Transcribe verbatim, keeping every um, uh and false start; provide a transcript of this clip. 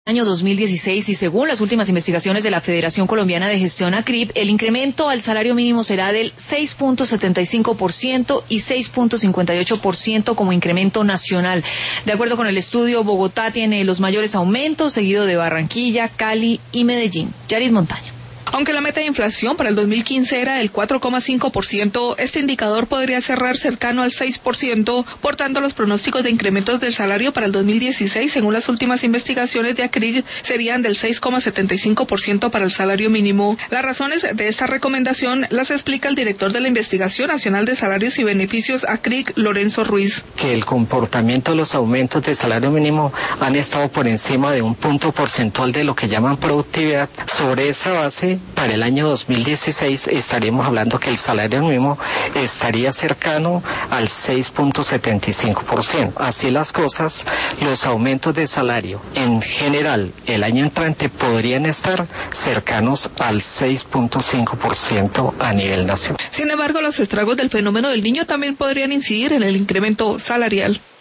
año dos mil dieciséis y según las últimas investigaciones de la Federación Colombiana de Gestión ACRIP, el incremento al salario mínimo será del seis punto setenta y cinco por ciento y seis punto cincuenta y ocho por ciento como incremento nacional. De acuerdo con el estudio, Bogotá tiene los mayores aumentos, seguido de Barranquilla, Cali y Medellín. Yaris Montaña. Aunque la meta de inflación para el dos mil quince era del cuatro coma cinco por ciento, este indicador podría cerrar cercano al seis por ciento. Por tanto, los pronósticos de incrementos del salario para el dos mil dieciséis, según las últimas investigaciones de ACRIP, serían del seis coma setenta y cinco por ciento para el salario mínimo. Las razones de esta recomendación las explica el director de la Investigación Nacional de Salarios y Beneficios ACRIP, Lorenzo Ruiz. Que el comportamiento de los aumentos de salario mínimo han estado por encima de un punto porcentual de lo que llaman productividad. Sobre esa base, para el año dos mil dieciséis estaremos hablando que el salario mínimo estaría cercano al seis punto setenta y cinco por ciento. Así las cosas, los aumentos de salario en general el año entrante podrían estar cercanos al seis punto cinco por ciento a nivel nacional. Sin embargo, los estragos del fenómeno del Niño también podrían incidir en el incremento salarial.